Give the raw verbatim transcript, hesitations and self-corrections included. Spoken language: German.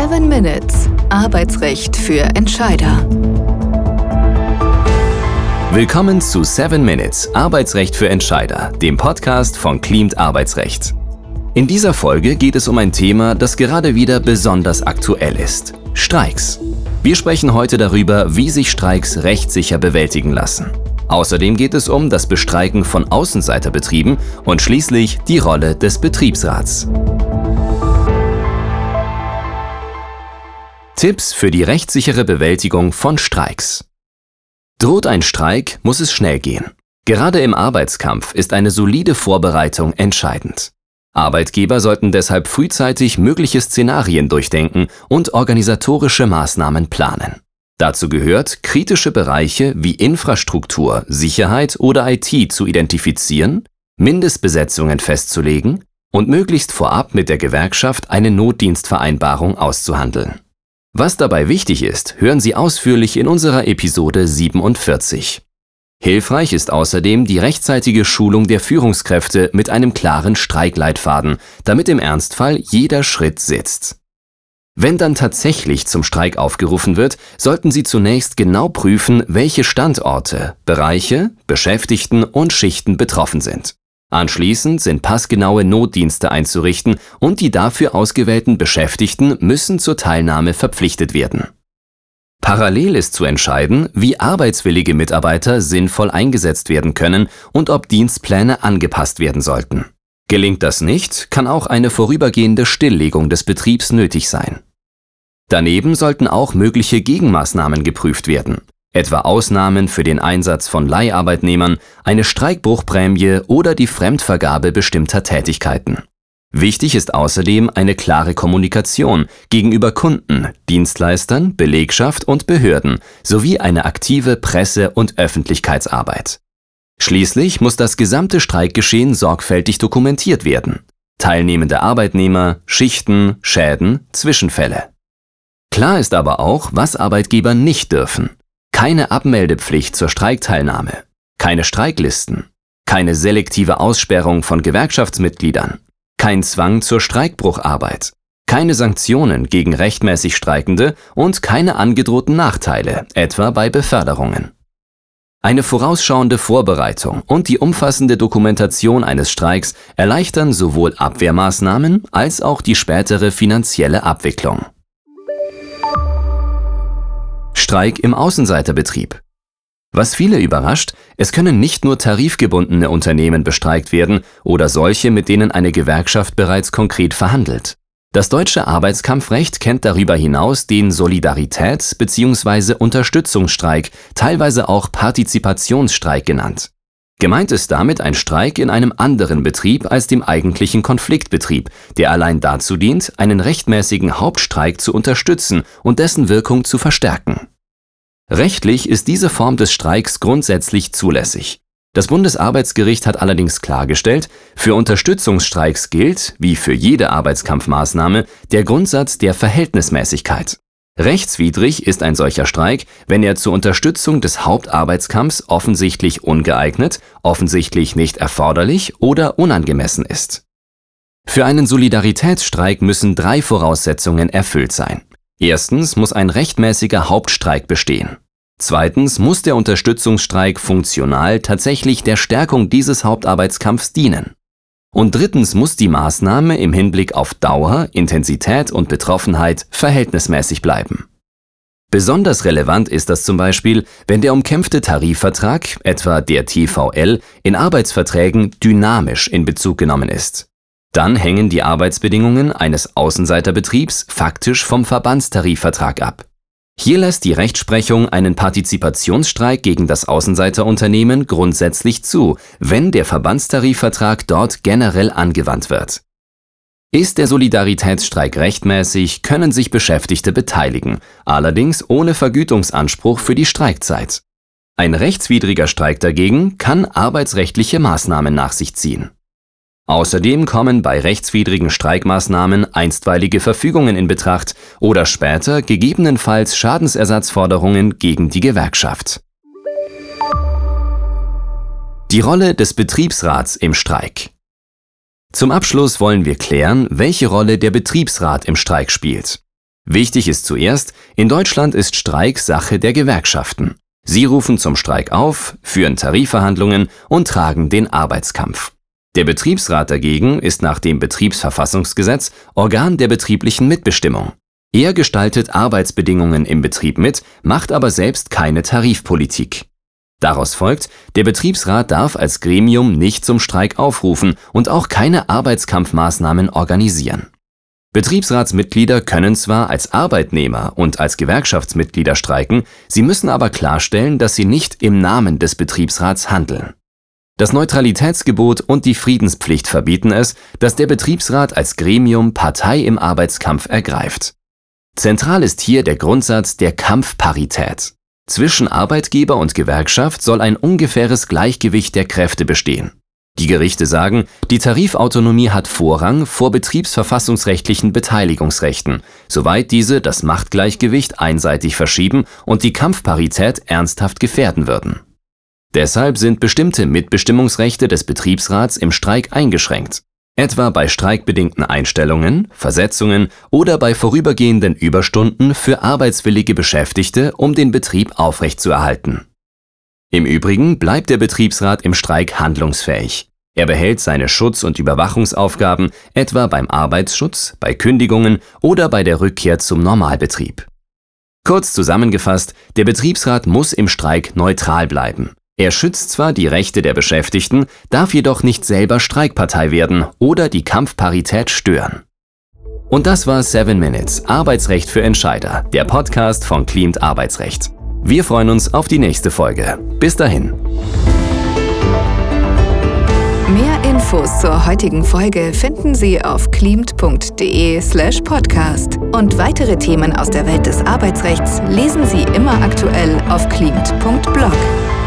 seven minutes. Arbeitsrecht für Entscheider. Willkommen zu seven minutes. Arbeitsrecht für Entscheider, dem Podcast von Cleamed Arbeitsrecht. In dieser Folge geht es um ein Thema, das gerade wieder besonders aktuell ist: Streiks. Wir sprechen heute darüber, wie sich Streiks rechtssicher bewältigen lassen. Außerdem geht es um das Bestreiken von Außenseiterbetrieben und schließlich die Rolle des Betriebsrats. Tipps für die rechtssichere Bewältigung von Streiks. Droht ein Streik, muss es schnell gehen. Gerade im Arbeitskampf ist eine solide Vorbereitung entscheidend. Arbeitgeber sollten deshalb frühzeitig mögliche Szenarien durchdenken und organisatorische Maßnahmen planen. Dazu gehört, kritische Bereiche wie Infrastruktur, Sicherheit oder I T zu identifizieren, Mindestbesetzungen festzulegen und möglichst vorab mit der Gewerkschaft eine Notdienstvereinbarung auszuhandeln. Was dabei wichtig ist, hören Sie ausführlich in unserer Episode siebenundvierzig. Hilfreich ist außerdem die rechtzeitige Schulung der Führungskräfte mit einem klaren Streikleitfaden, damit im Ernstfall jeder Schritt sitzt. Wenn dann tatsächlich zum Streik aufgerufen wird, sollten Sie zunächst genau prüfen, welche Standorte, Bereiche, Beschäftigten und Schichten betroffen sind. Anschließend sind passgenaue Notdienste einzurichten und die dafür ausgewählten Beschäftigten müssen zur Teilnahme verpflichtet werden. Parallel ist zu entscheiden, wie arbeitswillige Mitarbeiter sinnvoll eingesetzt werden können und ob Dienstpläne angepasst werden sollten. Gelingt das nicht, kann auch eine vorübergehende Stilllegung des Betriebs nötig sein. Daneben sollten auch mögliche Gegenmaßnahmen geprüft werden, etwa Ausnahmen für den Einsatz von Leiharbeitnehmern, eine Streikbruchprämie oder die Fremdvergabe bestimmter Tätigkeiten. Wichtig ist außerdem eine klare Kommunikation gegenüber Kunden, Dienstleistern, Belegschaft und Behörden sowie eine aktive Presse- und Öffentlichkeitsarbeit. Schließlich muss das gesamte Streikgeschehen sorgfältig dokumentiert werden. Teilnehmende Arbeitnehmer, Schichten, Schäden, Zwischenfälle. Klar ist aber auch, was Arbeitgeber nicht dürfen. Keine Abmeldepflicht zur Streikteilnahme, keine Streiklisten, keine selektive Aussperrung von Gewerkschaftsmitgliedern, kein Zwang zur Streikbrucharbeit, keine Sanktionen gegen rechtmäßig Streikende und keine angedrohten Nachteile, etwa bei Beförderungen. Eine vorausschauende Vorbereitung und die umfassende Dokumentation eines Streiks erleichtern sowohl Abwehrmaßnahmen als auch die spätere finanzielle Abwicklung. Streik im Außenseiterbetrieb. Was viele überrascht, es können nicht nur tarifgebundene Unternehmen bestreikt werden oder solche, mit denen eine Gewerkschaft bereits konkret verhandelt. Das deutsche Arbeitskampfrecht kennt darüber hinaus den Solidaritäts- bzw. Unterstützungsstreik, teilweise auch Partizipationsstreik genannt. Gemeint ist damit ein Streik in einem anderen Betrieb als dem eigentlichen Konfliktbetrieb, der allein dazu dient, einen rechtmäßigen Hauptstreik zu unterstützen und dessen Wirkung zu verstärken. Rechtlich ist diese Form des Streiks grundsätzlich zulässig. Das Bundesarbeitsgericht hat allerdings klargestellt, für Unterstützungsstreiks gilt, wie für jede Arbeitskampfmaßnahme, der Grundsatz der Verhältnismäßigkeit. Rechtswidrig ist ein solcher Streik, wenn er zur Unterstützung des Hauptarbeitskampfs offensichtlich ungeeignet, offensichtlich nicht erforderlich oder unangemessen ist. Für einen Solidaritätsstreik müssen drei Voraussetzungen erfüllt sein. Erstens muss ein rechtmäßiger Hauptstreik bestehen. Zweitens muss der Unterstützungsstreik funktional tatsächlich der Stärkung dieses Hauptarbeitskampfs dienen. Und drittens muss die Maßnahme im Hinblick auf Dauer, Intensität und Betroffenheit verhältnismäßig bleiben. Besonders relevant ist das zum Beispiel, wenn der umkämpfte Tarifvertrag, etwa der T V L, in Arbeitsverträgen dynamisch in Bezug genommen ist. Dann hängen die Arbeitsbedingungen eines Außenseiterbetriebs faktisch vom Verbandstarifvertrag ab. Hier lässt die Rechtsprechung einen Partizipationsstreik gegen das Außenseiterunternehmen grundsätzlich zu, wenn der Verbandstarifvertrag dort generell angewandt wird. Ist der Solidaritätsstreik rechtmäßig, können sich Beschäftigte beteiligen, allerdings ohne Vergütungsanspruch für die Streikzeit. Ein rechtswidriger Streik dagegen kann arbeitsrechtliche Maßnahmen nach sich ziehen. Außerdem kommen bei rechtswidrigen Streikmaßnahmen einstweilige Verfügungen in Betracht oder später gegebenenfalls Schadensersatzforderungen gegen die Gewerkschaft. Die Rolle des Betriebsrats im Streik. Zum Abschluss wollen wir klären, welche Rolle der Betriebsrat im Streik spielt. Wichtig ist zuerst, in Deutschland ist Streik Sache der Gewerkschaften. Sie rufen zum Streik auf, führen Tarifverhandlungen und tragen den Arbeitskampf. Der Betriebsrat dagegen ist nach dem Betriebsverfassungsgesetz Organ der betrieblichen Mitbestimmung. Er gestaltet Arbeitsbedingungen im Betrieb mit, macht aber selbst keine Tarifpolitik. Daraus folgt, der Betriebsrat darf als Gremium nicht zum Streik aufrufen und auch keine Arbeitskampfmaßnahmen organisieren. Betriebsratsmitglieder können zwar als Arbeitnehmer und als Gewerkschaftsmitglieder streiken, sie müssen aber klarstellen, dass sie nicht im Namen des Betriebsrats handeln. Das Neutralitätsgebot und die Friedenspflicht verbieten es, dass der Betriebsrat als Gremium Partei im Arbeitskampf ergreift. Zentral ist hier der Grundsatz der Kampfparität. Zwischen Arbeitgeber und Gewerkschaft soll ein ungefähres Gleichgewicht der Kräfte bestehen. Die Gerichte sagen, die Tarifautonomie hat Vorrang vor betriebsverfassungsrechtlichen Beteiligungsrechten, soweit diese das Machtgleichgewicht einseitig verschieben und die Kampfparität ernsthaft gefährden würden. Deshalb sind bestimmte Mitbestimmungsrechte des Betriebsrats im Streik eingeschränkt, etwa bei streikbedingten Einstellungen, Versetzungen oder bei vorübergehenden Überstunden für arbeitswillige Beschäftigte, um den Betrieb aufrechtzuerhalten. Im Übrigen bleibt der Betriebsrat im Streik handlungsfähig. Er behält seine Schutz- und Überwachungsaufgaben, etwa beim Arbeitsschutz, bei Kündigungen oder bei der Rückkehr zum Normalbetrieb. Kurz zusammengefasst, der Betriebsrat muss im Streik neutral bleiben. Er schützt zwar die Rechte der Beschäftigten, darf jedoch nicht selber Streikpartei werden oder die Kampfparität stören. Und das war seven Minutes Arbeitsrecht für Entscheider, der Podcast von Cleamed Arbeitsrecht. Wir freuen uns auf die nächste Folge. Bis dahin. Mehr Infos zur heutigen Folge finden Sie auf cleamed punkt de slash podcast. Und weitere Themen aus der Welt des Arbeitsrechts lesen Sie immer aktuell auf cleamed punkt blog.